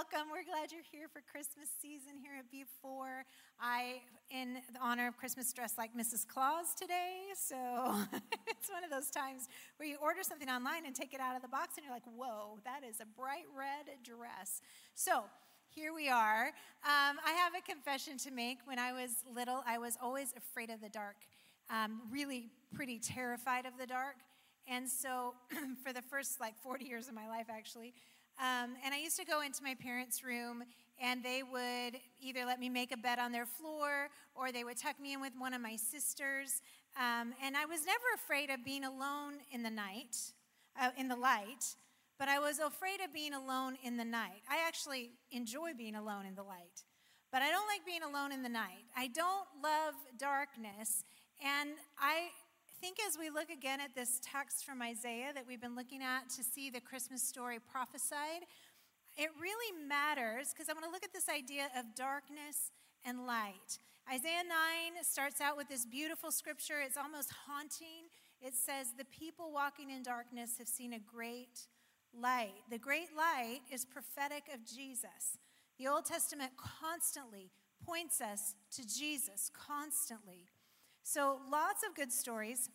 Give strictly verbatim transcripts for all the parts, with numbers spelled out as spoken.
welcome. We're glad you're here for Christmas season here at B four. I, in the honor of Christmas, dressed like Missus Claus today. So it's one of those times where you order something online and take it out of the box and you're like, whoa, that is a bright red dress. So here we are. Um, I have a confession to make. When I was little, I was always afraid of the dark, um, really pretty terrified of the dark. And so for the first like forty years of my life, actually, um, and I used to go into my parents' room, and they would either let me make a bed on their floor, or they would tuck me in with one of my sisters. Um, and I was never afraid of being alone in the night, uh, in the light, but I was afraid of being alone in the night. I actually enjoy being alone in the light, but I don't like being alone in the night. I don't love darkness, and I I think as we look again at this text from Isaiah that we've been looking at to see the Christmas story prophesied, it really matters because I want to look at this idea of darkness and light. Isaiah nine starts out with this beautiful scripture. It's almost haunting. It says, "The people walking in darkness have seen a great light." The great light is prophetic of Jesus. The Old Testament constantly points us to Jesus, constantly. So lots of good stories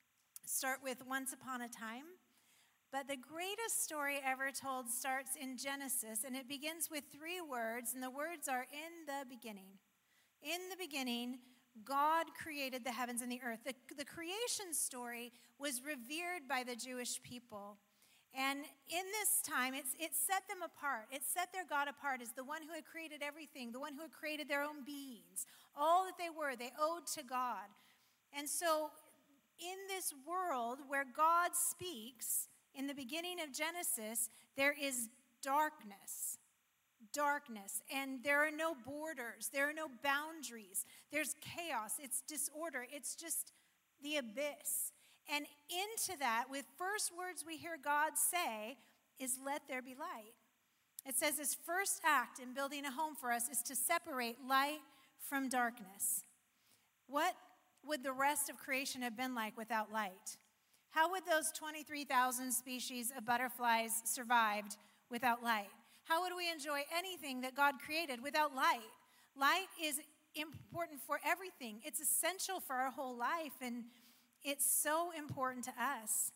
start with once upon a time, but the greatest story ever told starts in Genesis, and it begins with three words, and the words are in the beginning. In the beginning, God created the heavens and the earth. The, the creation story was revered by the Jewish people. And in this time, it's, it set them apart. It set their God apart as the one who had created everything, the one who had created their own beings. All that they were, they owed to God. And so in this world where God speaks, in the beginning of Genesis, there is darkness. Darkness. And there are no borders. There are no boundaries. There's chaos. It's disorder. It's just the abyss. And into that, with first words we hear God say is, "Let there be light." It says his first act in building a home for us is to separate light from darkness. What would the rest of creation have been like without light? How would those twenty-three thousand species of butterflies survived without light? How would we enjoy anything that God created without light? Light is important for everything. It's essential for our whole life, and it's so important to us.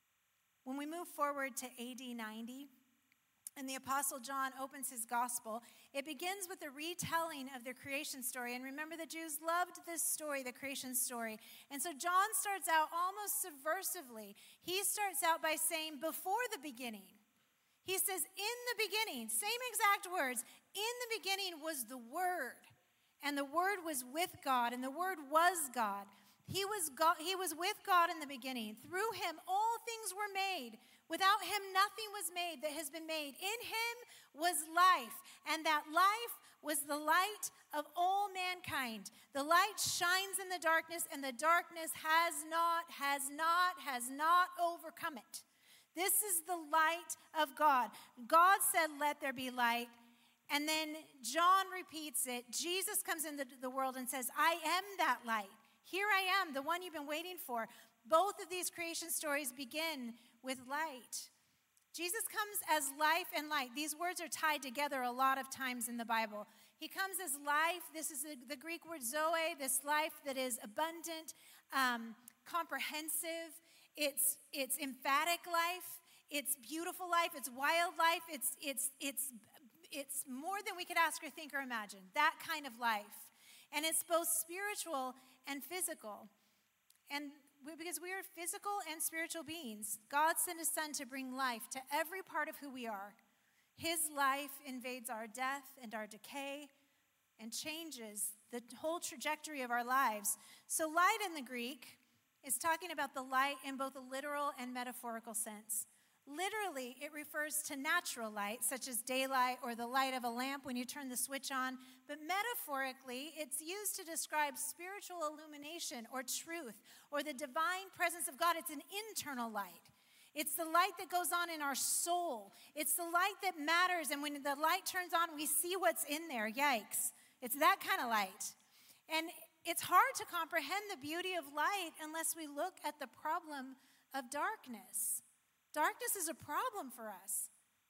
When we move forward to A D ninety, and the Apostle John opens his gospel, it begins with a retelling of the creation story. And remember, the Jews loved this story, the creation story. And so John starts out almost subversively. He starts out by saying, before the beginning. He says, in the beginning, same exact words, in the beginning was the Word. And the Word was with God, and the Word was God. He was God, he was with God in the beginning. Through him, all things were made. Without him, nothing was made that has been made. In him was life, and that life was the light of all mankind. The light shines in the darkness, and the darkness has not, has not, has not overcome it. This is the light of God. God said, "Let there be light." And then John repeats it. Jesus comes into the world and says, "I am that light. Here I am, the one you've been waiting for." Both of these creation stories begin with light. Jesus comes as life and light. These words are tied together a lot of times in the Bible. He comes as life. This is the Greek word zoe, this life that is abundant, um, comprehensive. It's, it's emphatic life. It's beautiful life. It's wild life. It's, it's, it's, it's more than we could ask or think or imagine. That kind of life. And it's both spiritual and physical. And we, because we are physical and spiritual beings, God sent his son to bring life to every part of who we are. His life invades our death and our decay and changes the whole trajectory of our lives. So light in the Greek is talking about the light in both a literal and metaphorical sense. Literally, it refers to natural light, such as daylight or the light of a lamp when you turn the switch on. But metaphorically, it's used to describe spiritual illumination or truth or the divine presence of God. It's an internal light. It's the light that goes on in our soul. It's the light that matters. And when the light turns on, we see what's in there. Yikes. It's that kind of light. And it's hard to comprehend the beauty of light unless we look at the problem of darkness. Darkness is a problem for us.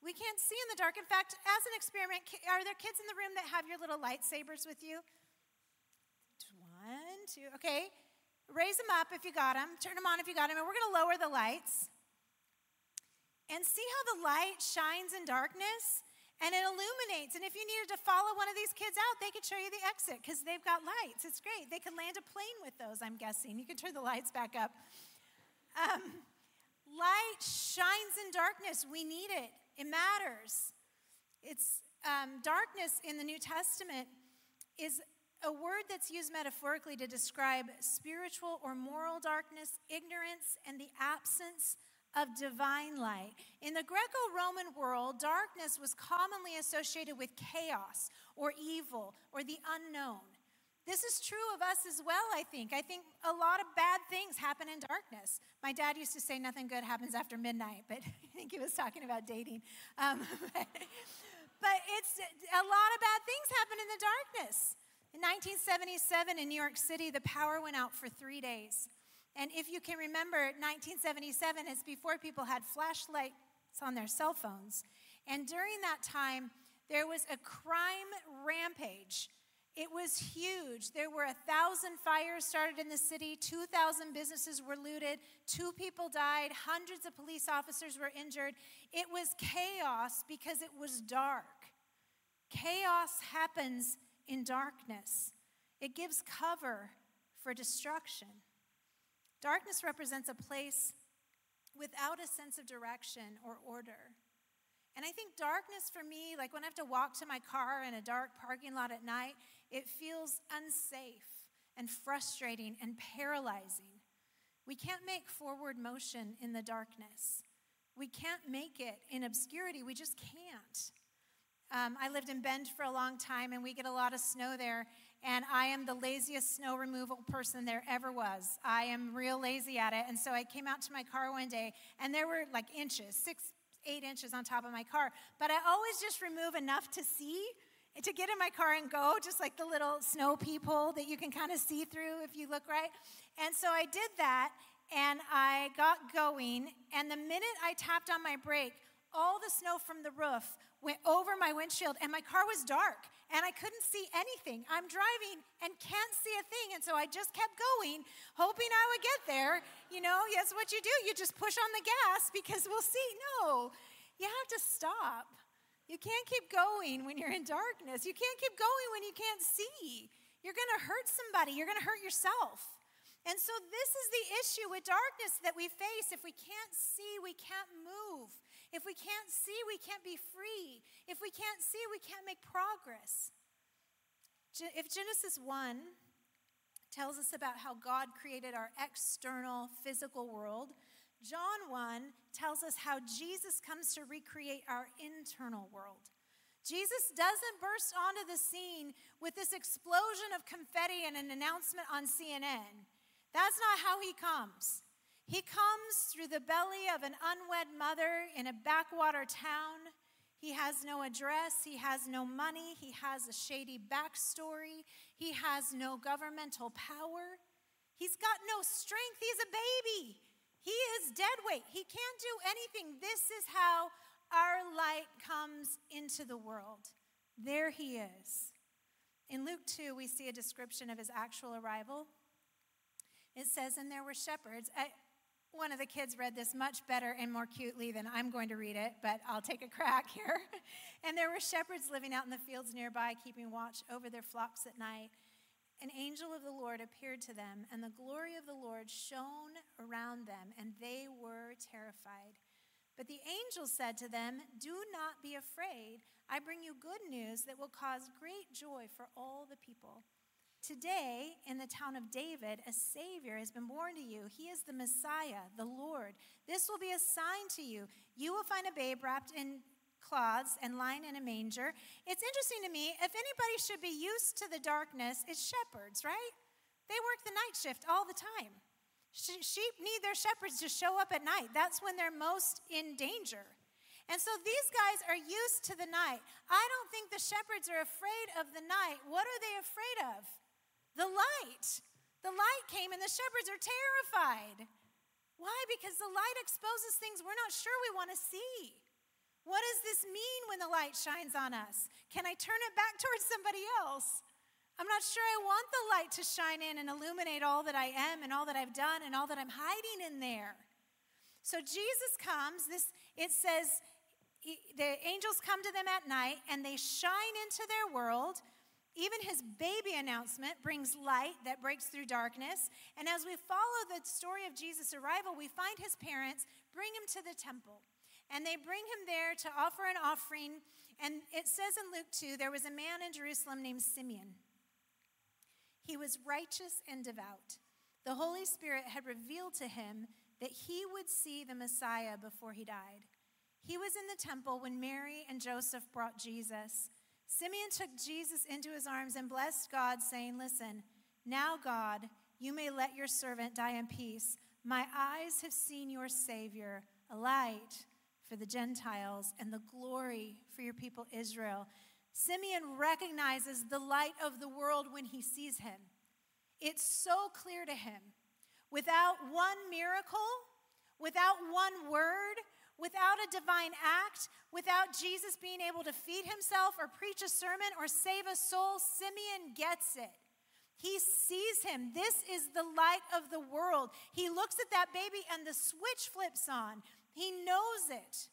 We can't see in the dark. In fact, as an experiment, are there kids in the room that have your little lightsabers with you? One, two, okay. Raise them up if you got them. Turn them on if you got them. And we're going to lower the lights. And see how the light shines in darkness? And it illuminates. And if you needed to follow one of these kids out, they could show you the exit because they've got lights. It's great. They can land a plane with those, I'm guessing. You can turn the lights back up. Um, light shines in darkness. We need it. It matters. It's um, darkness in the New Testament is a word that's used metaphorically to describe spiritual or moral darkness, ignorance, and the absence of divine light. In the Greco-Roman world, darkness was commonly associated with chaos or evil or the unknown. This is true of us as well, I think. I think a lot of bad things happen in darkness. My dad used to say nothing good happens after midnight, but I think he was talking about dating. Um, but, but it's a lot of bad things happen in the darkness. In nineteen seventy-seven in New York City, the power went out for three days. And if you can remember, nineteen seventy-seven is before people had flashlights on their cell phones. And during that time, there was a crime rampage. It was huge. There were a thousand fires started in the city. two thousand businesses were looted. Two people died. Hundreds of police officers were injured. It was chaos because it was dark. Chaos happens in darkness. It gives cover for destruction. Darkness represents a place without a sense of direction or order. And I think darkness for me, like when I have to walk to my car in a dark parking lot at night, it feels unsafe and frustrating and paralyzing. We can't make forward motion in the darkness. We can't make it in obscurity. We just can't. Um, I lived in Bend for a long time, and we get a lot of snow there, and I am the laziest snow removal person there ever was. I am real lazy at it, and so I came out to my car one day, and there were like inches, six, eight inches on top of my car, but I always just remove enough to see, to get in my car and go, just like the little snow peephole that you can kind of see through if you look right. And so I did that, and I got going, and the minute I tapped on my brake, all the snow from the roof went over my windshield, and my car was dark, and I couldn't see anything. I'm driving and can't see a thing, and so I just kept going, hoping I would get there. You know, yes, what you do, you just push on the gas because we'll see. No, you have to stop. You can't keep going when you're in darkness. You can't keep going when you can't see. You're going to hurt somebody. You're going to hurt yourself. And so this is the issue with darkness that we face. If we can't see, we can't move. If we can't see, we can't be free. If we can't see, we can't make progress. If Genesis one tells us about how God created our external physical world, John one tells us how Jesus comes to recreate our internal world. Jesus doesn't burst onto the scene with this explosion of confetti and an announcement on C N N. That's not how he comes. He comes through the belly of an unwed mother in a backwater town. He has no address. He has no money. He has a shady backstory. He has no governmental power. He's got no strength. He's a baby. He is dead weight. He can't do anything. This is how our light comes into the world. There he is. In Luke two, we see a description of his actual arrival. It says, and there were shepherds. I, one of the kids read this much better and more cutely than I'm going to read it, but I'll take a crack here. And there were shepherds living out in the fields nearby, keeping watch over their flocks at night. An angel of the Lord appeared to them, and the glory of the Lord shone around them, and they were terrified. But the angel said to them, do not be afraid. I bring you good news that will cause great joy for all the people. Today, in the town of David, a Savior has been born to you. He is the Messiah, the Lord. This will be a sign to you. You will find a babe wrapped in cloths and lying in a manger. It's interesting to me, if anybody should be used to the darkness, it's shepherds, right? They work the night shift all the time. Sheep need their shepherds to show up at night. That's when they're most in danger. And so these guys are used to the night. I don't think the shepherds are afraid of the night. What are they afraid of? The light. The light came and the shepherds are terrified. Why? Because the light exposes things we're not sure we want to see. What does this mean when the light shines on us? Can I turn it back towards somebody else? I'm not sure I want the light to shine in and illuminate all that I am and all that I've done and all that I'm hiding in there. So Jesus comes, this it says the angels come to them at night and they shine into their world. Even his baby announcement brings light that breaks through darkness. And as we follow the story of Jesus' arrival, we find his parents bring him to the temple. And they bring him there to offer an offering. And it says in Luke two, there was a man in Jerusalem named Simeon. He was righteous and devout. The Holy Spirit had revealed to him that he would see the Messiah before he died. He was in the temple when Mary and Joseph brought Jesus. Simeon took Jesus into his arms and blessed God, saying, "Listen, now God, you may let your servant die in peace. My eyes have seen your Savior, a light for the Gentiles and the glory for your people Israel." Simeon recognizes the light of the world when he sees him. It's so clear to him. Without one miracle, without one word, without a divine act, without Jesus being able to feed himself or preach a sermon or save a soul, Simeon gets it. He sees him. This is the light of the world. He looks at that baby and the switch flips on. He knows it.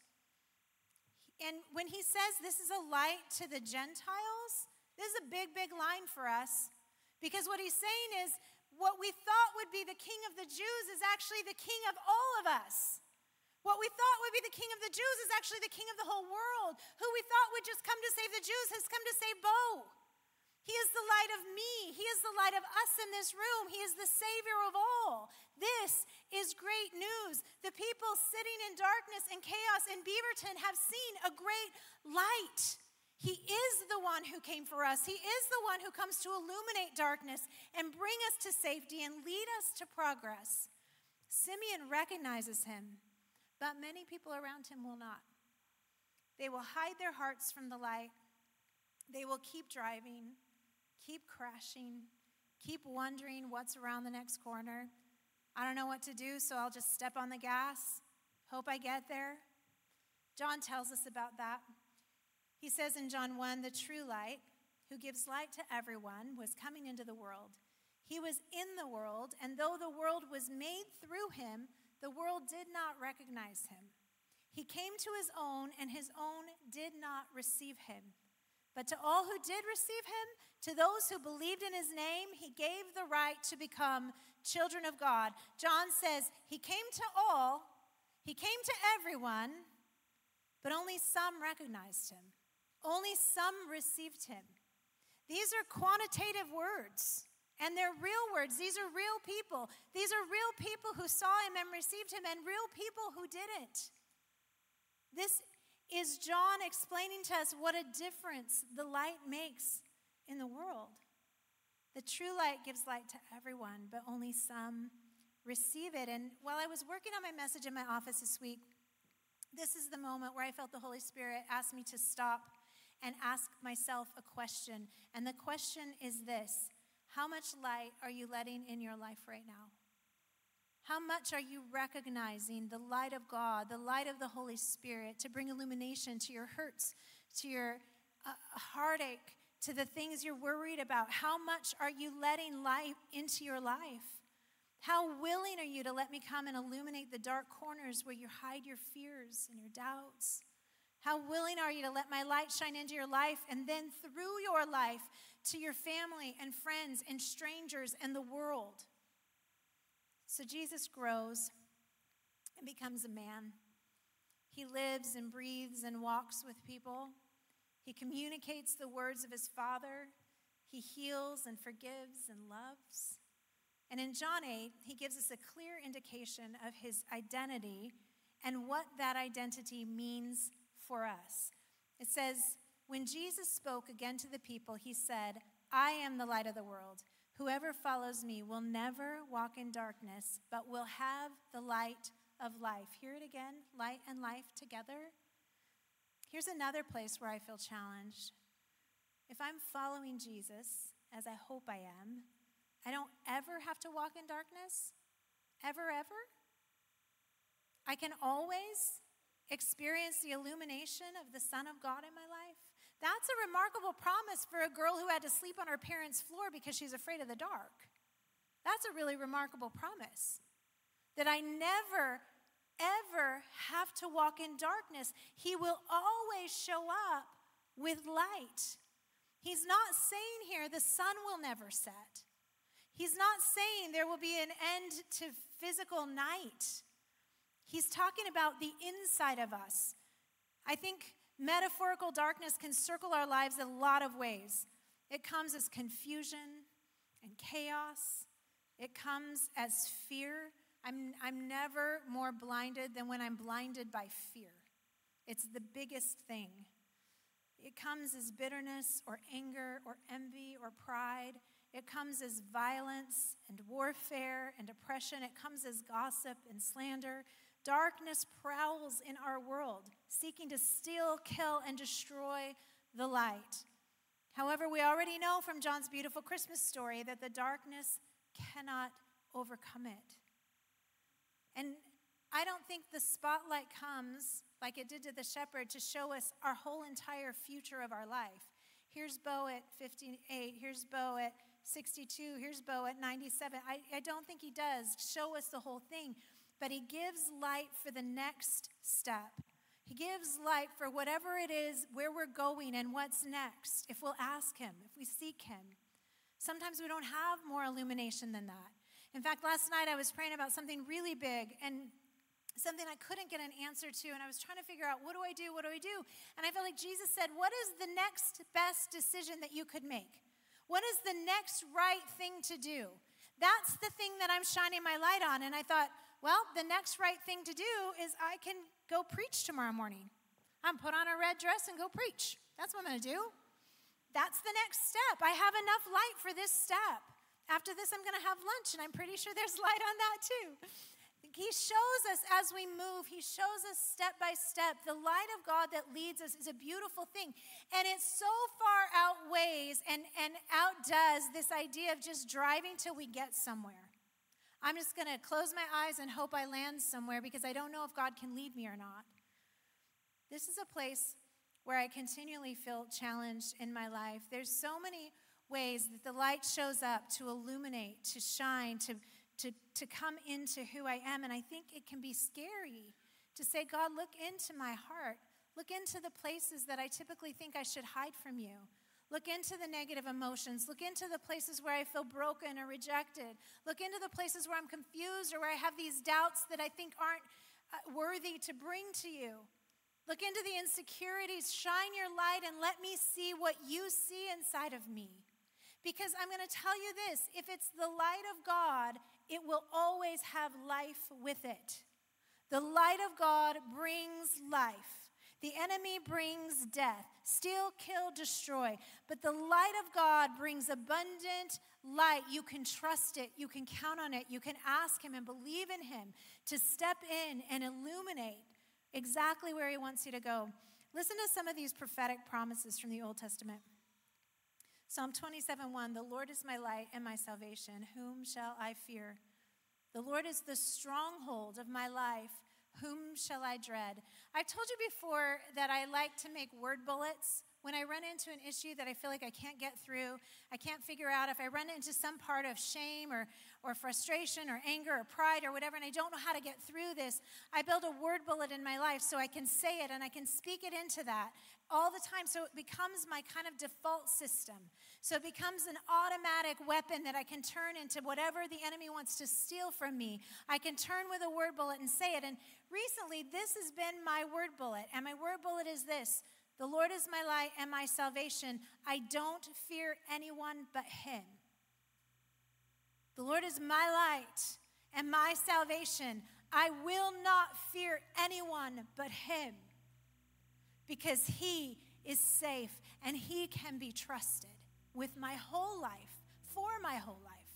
And when he says this is a light to the Gentiles, this is a big, big line for us. Because what he's saying is what we thought would be the king of the Jews is actually the king of all of us. What we thought would be the king of the Jews is actually the king of the whole world. Who we thought would just come to save the Jews has come to save Bo. He is the light of me. He is the light of us in this room. He is the Savior of all. This is great news. The people sitting in darkness and chaos in Beaverton have seen a great light. He is the one who came for us. He is the one who comes to illuminate darkness and bring us to safety and lead us to progress. Simeon recognizes him, but many people around him will not. They will hide their hearts from the light. They will keep driving, keep crashing, keep wondering what's around the next corner. I don't know what to do, so I'll just step on the gas, hope I get there. John tells us about that. He says in John one, the true light, who gives light to everyone, was coming into the world. He was in the world, and though the world was made through him, the world did not recognize him. He came to his own, and his own did not receive him. But to all who did receive him, to those who believed in his name, he gave the right to become children of God. John says he came to all, he came to everyone, but only some recognized him. Only some received him. These are quantitative words, and they're real words. These are real people. These are real people who saw him and received him, and real people who didn't. This is John explaining to us what a difference the light makes in the world. The true light gives light to everyone, but only some receive it. And while I was working on my message in my office this week, this is the moment where I felt the Holy Spirit ask me to stop and ask myself a question. And the question is this: how much light are you letting in your life right now? How much are you recognizing the light of God, the light of the Holy Spirit, to bring illumination to your hurts, to your uh, heartache, to the things you're worried about? How much are you letting light into your life? How willing are you to let me come and illuminate the dark corners where you hide your fears and your doubts? How willing are you to let my light shine into your life and then through your life to your family and friends and strangers and the world? So Jesus grows and becomes a man. He lives and breathes and walks with people. He communicates the words of his Father. He heals and forgives and loves. And in John eight, he gives us a clear indication of his identity and what that identity means for us. It says, when Jesus spoke again to the people, he said, I am the light of the world. Whoever follows me will never walk in darkness, but will have the light of life. Hear it again, light and life together. Here's another place where I feel challenged. If I'm following Jesus, as I hope I am, I don't ever have to walk in darkness, ever, ever. I can always experienced the illumination of the Son of God in my life? That's a remarkable promise for a girl who had to sleep on her parents' floor because she's afraid of the dark. That's a really remarkable promise. That I never, ever have to walk in darkness. He will always show up with light. He's not saying here the sun will never set. He's not saying there will be an end to physical night. He's talking about the inside of us. I think metaphorical darkness can circle our lives in a lot of ways. It comes as confusion and chaos. It comes as fear. I'm, I'm never more blinded than when I'm blinded by fear. It's the biggest thing. It comes as bitterness or anger or envy or pride. It comes as violence and warfare and oppression. It comes as gossip and slander. Darkness prowls in our world, seeking to steal, kill, and destroy the light. However, we already know from John's beautiful Christmas story that the darkness cannot overcome it. And I don't think the spotlight comes like it did to the shepherd to show us our whole entire future of our life. Here's Bo at fifty-eight, here's Bo at sixty-two, here's Bo at ninety-seven. I, I don't think he does show us the whole thing, but he gives light for the next step. He gives light for whatever it is, where we're going and what's next, if we'll ask him, if we seek him. Sometimes we don't have more illumination than that. In fact, last night I was praying about something really big and something I couldn't get an answer to, and I was trying to figure out, what do I do, what do I do? And I felt like Jesus said, what is the next best decision that you could make? What is the next right thing to do? That's the thing that I'm shining my light on. And I thought, well, the next right thing to do is I can go preach tomorrow morning. I'm put on a red dress and go preach. That's what I'm going to do. That's the next step. I have enough light for this step. After this, I'm going to have lunch, and I'm pretty sure there's light on that too. He shows us as we move. He shows us step by step. The light of God that leads us is a beautiful thing. And it so far outweighs and, and outdoes this idea of just driving till we get somewhere. I'm just going to close my eyes and hope I land somewhere because I don't know if God can lead me or not. This is a place where I continually feel challenged in my life. There's so many ways that the light shows up to illuminate, to shine, to To, to come into who I am. And I think it can be scary to say, God, look into my heart. Look into the places that I typically think I should hide from you. Look into the negative emotions. Look into the places where I feel broken or rejected. Look into the places where I'm confused or where I have these doubts that I think aren't uh, worthy to bring to you. Look into the insecurities. Shine your light and let me see what you see inside of me. Because I'm going to tell you this, if it's the light of God, it will always have life with it. The light of God brings life. The enemy brings death, steal, kill, destroy. But the light of God brings abundant light. You can trust it. You can count on it. You can ask him and believe in him to step in and illuminate exactly where he wants you to go. Listen to some of these prophetic promises from the Old Testament. Psalm twenty-seven one, the Lord is my light and my salvation. Whom shall I fear? The Lord is the stronghold of my life. Whom shall I dread? I've told you before that I like to make word bullets. When I run into an issue that I feel like I can't get through, I can't figure out, if I run into some part of shame or, or frustration or anger or pride or whatever, and I don't know how to get through this, I build a word bullet in my life so I can say it and I can speak it into that all the time. So it becomes my kind of default system. So it becomes an automatic weapon that I can turn into whatever the enemy wants to steal from me. I can turn with a word bullet and say it. And recently, this has been my word bullet. And my word bullet is this: the Lord is my light and my salvation. I don't fear anyone but him. The Lord is my light and my salvation. I will not fear anyone but him, because he is safe and he can be trusted with my whole life, for my whole life.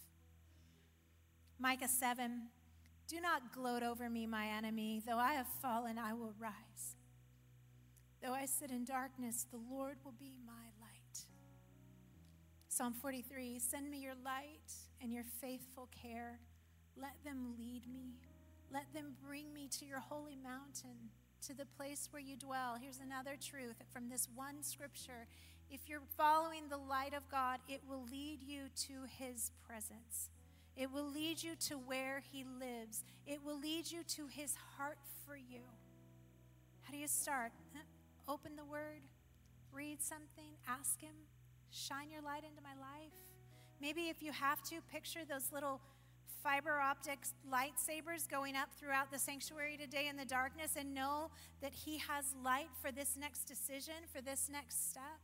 Micah seven, do not gloat over me, my enemy. Though I have fallen, I will rise. Though I sit in darkness, the Lord will be my light. Psalm forty-three, send me your light and your faithful care. Let them lead me. Let them bring me to your holy mountain, to the place where you dwell. Here's another truth from this one scripture. If you're following the light of God, it will lead you to his presence. It will lead you to where he lives. It will lead you to his heart for you. How do you start? Open the word, read something, ask him, shine your light into my life. Maybe if you have to, picture those little fiber optic lightsabers going up throughout the sanctuary today in the darkness, and know that he has light for this next decision, for this next step.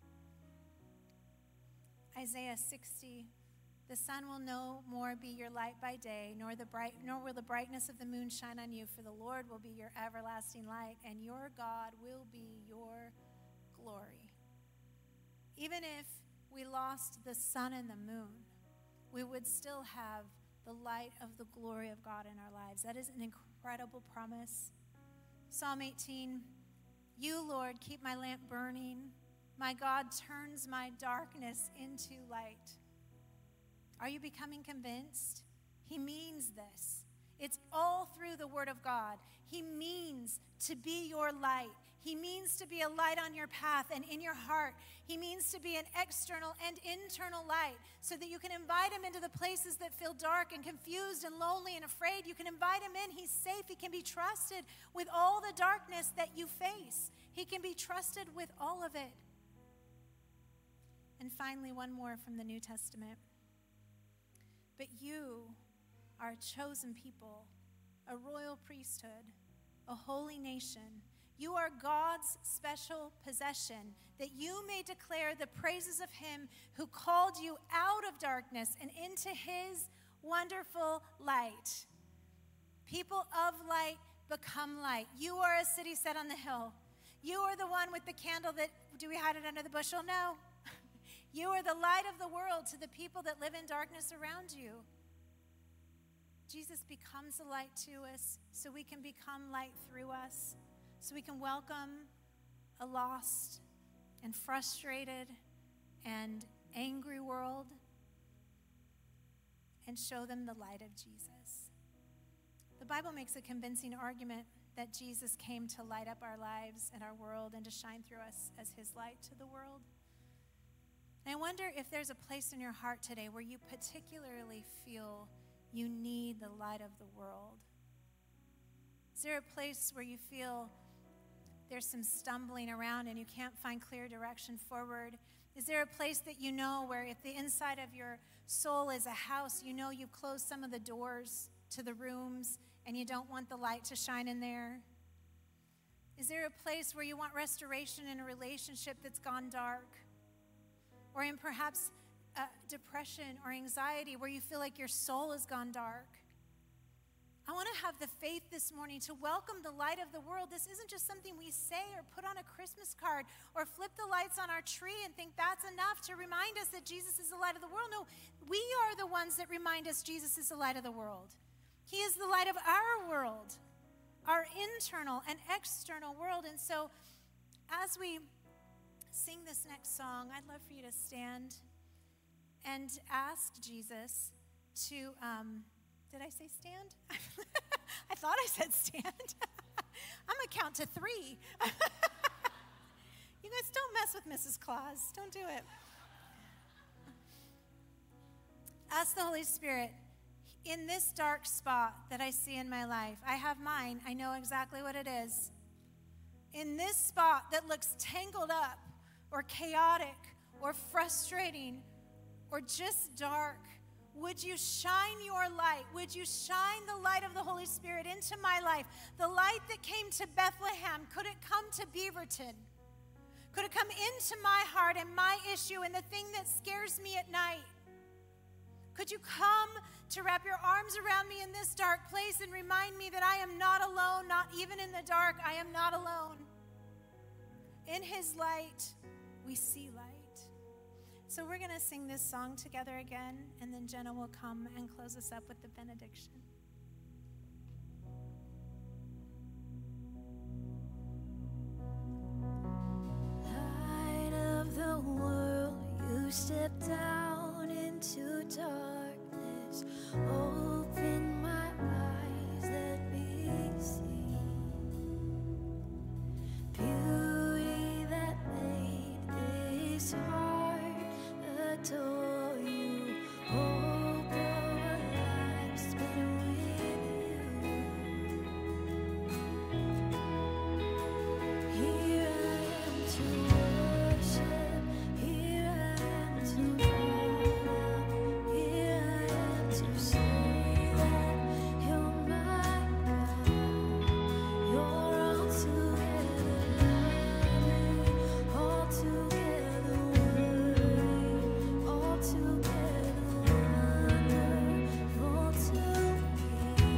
Isaiah sixty, the sun will no more be your light by day, nor the bright, nor will the brightness of the moon shine on you, for the Lord will be your everlasting light, and your God will be your glory. Even if we lost the sun and the moon, we would still have the light of the glory of God in our lives. That is an incredible promise. Psalm eighteen, you, Lord, keep my lamp burning. My God turns my darkness into light. Are you becoming convinced? He means this. It's all through the Word of God. He means to be your light. He means to be a light on your path and in your heart. He means to be an external and internal light so that you can invite him into the places that feel dark and confused and lonely and afraid. You can invite him in. He's safe. He can be trusted with all the darkness that you face. He can be trusted with all of it. And finally, one more from the New Testament. But you are a chosen people, a royal priesthood, a holy nation. You are God's special possession, that you may declare the praises of him who called you out of darkness and into his wonderful light. People of light become light. You are a city set on the hill. You are the one with the candle that, do we hide it under the bushel? No. You are the light of the world to the people that live in darkness around you. Jesus becomes a light to us so we can become light through us, so we can welcome a lost and frustrated and angry world and show them the light of Jesus. The Bible makes a convincing argument that Jesus came to light up our lives and our world and to shine through us as his light to the world. And I wonder if there's a place in your heart today where you particularly feel you need the light of the world. Is there a place where you feel there's some stumbling around and you can't find clear direction forward? Is there a place that you know where if the inside of your soul is a house, you know you've closed some of the doors to the rooms and you don't want the light to shine in there? Is there a place where you want restoration in a relationship that's gone dark? Or in perhaps uh, depression or anxiety where you feel like your soul has gone dark? I want to have the faith this morning to welcome the light of the world. This isn't just something we say or put on a Christmas card or flip the lights on our tree and think that's enough to remind us that Jesus is the light of the world. No, we are the ones that remind us Jesus is the light of the world. He is the light of our world, our internal and external world. And so as we sing this next song, I'd love for you to stand and ask Jesus to, um, did I say stand? I thought I said stand. I'm going to count to three. You guys don't mess with Missus Claus. Don't do it. Ask the Holy Spirit, in this dark spot that I see in my life, I have mine. I know exactly what it is. In this spot that looks tangled up, or chaotic, or frustrating, or just dark, would you shine your light? Would you shine the light of the Holy Spirit into my life? The light that came to Bethlehem, could it come to Beaverton? Could it come into my heart and my issue and the thing that scares me at night? Could you come to wrap your arms around me in this dark place and remind me that I am not alone, not even in the dark, I am not alone. In his light, we see light. So we're going to sing this song together again, and then Jenna will come and close us up with the benediction. Light of the world, you step down into darkness. Open my eyes, let me see heart adore you. Hope of a life spent with you. Here I am to worship. Here I am to bow down. Here I am to say that you're my God. You're altogether lovely, altogether worthy, altogether wonderful to me.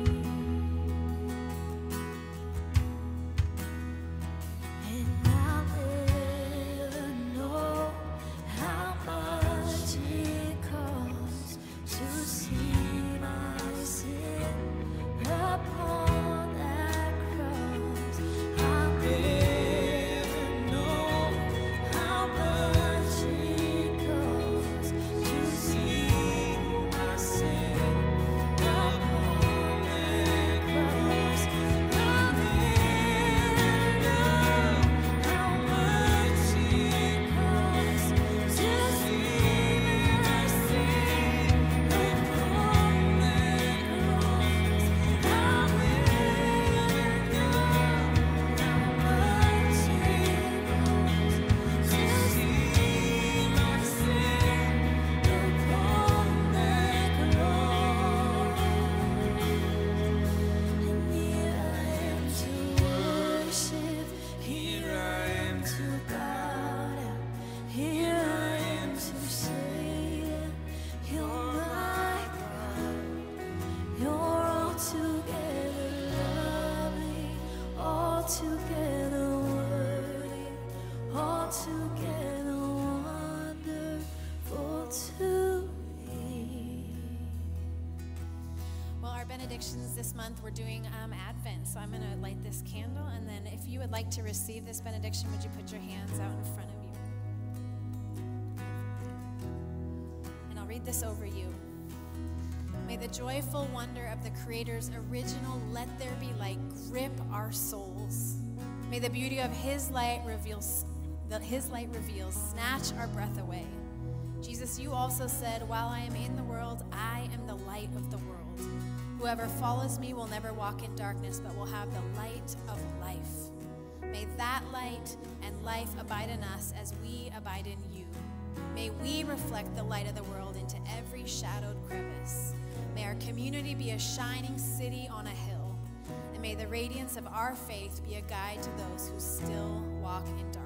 And I'll never know how much it costs to see my sin upon that cross. I'll never know how much it costs to see my sin upon that cross. I'll never know how much it costs to see my sin upon that cross. I'll never know Altogether worthy, altogether wonderful to me. Well, our benedictions this month, we're doing um, Advent. So I'm going to light this candle. And then if you would like to receive this benediction, would you put your hands out in front of you? And I'll read this over you. May the joyful wonder of the Creator's original "Let there be light" grip our souls. May the beauty of His light reveals that His light reveals snatch our breath away. Jesus, you also said, "While I am in the world, I am the light of the world. Whoever follows me will never walk in darkness, but will have the light of life." May that light and life abide in us as we abide in you. May we reflect the light of the world into every shadowed crevice. May our community be a shining city on a hill. And may the radiance of our faith be a guide to those who still walk in darkness.